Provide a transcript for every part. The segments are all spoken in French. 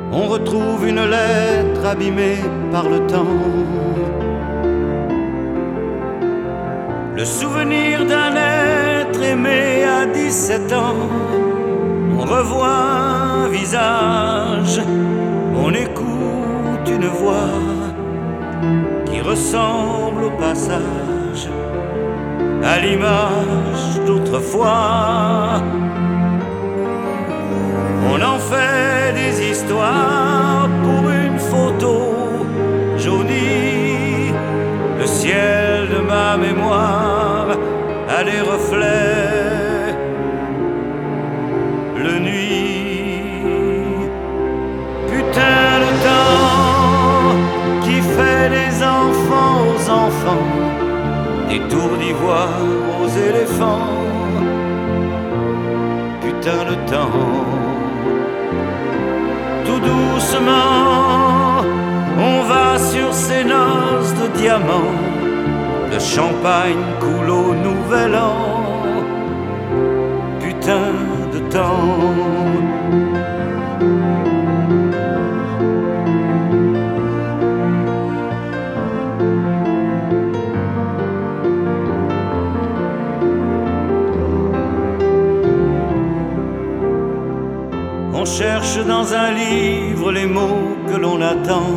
on retrouve une lettre abîmée par le temps. Le souvenir d'un être aimé à 17 ans. On revoit un visage, on écoute une voix qui ressemble au passage à l'image d'autrefois. On en fait des histoires pour une photo jaunie. Le ciel de ma mémoire a les reflets le nuit. Putain de temps qui fait des enfants aux enfants, des tours d'ivoire aux éléphants. Putain de temps. Tout doucement, on va sur ces noces de diamants. Le champagne coule au nouvel an. Putain de temps. On cherche dans un livre les mots que l'on attend,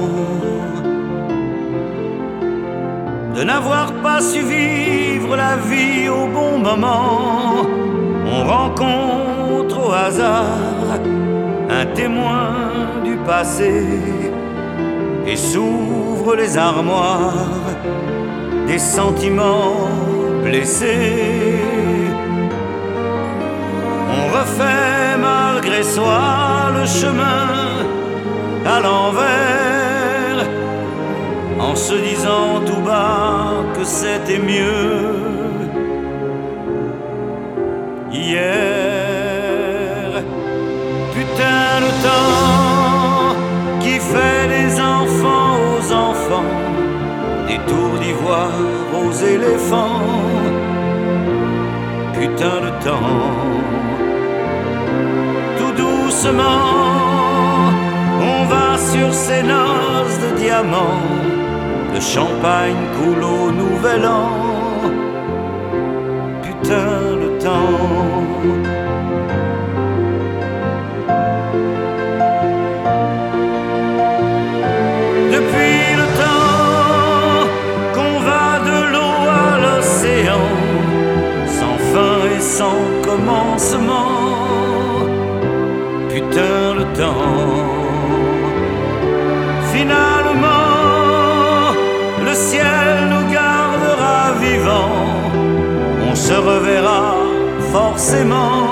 de n'avoir pas su vivre la vie au bon moment. On rencontre au hasard un témoin du passé et s'ouvrent les armoires des sentiments blessés. On refait malgré soi le chemin à l'envers, en se disant tout bas que c'était mieux hier. Putain de temps qui fait des enfants aux enfants, des tours d'ivoire aux éléphants. Putain de temps. Doucement, on va sur ces noces de diamants. Le champagne coule au nouvel an. Putain de temps. Depuis le temps qu'on va de l'eau à l'océan, sans fin et sans commencement. Putain de temps. Finalement, le ciel nous gardera vivants. On se reverra forcément.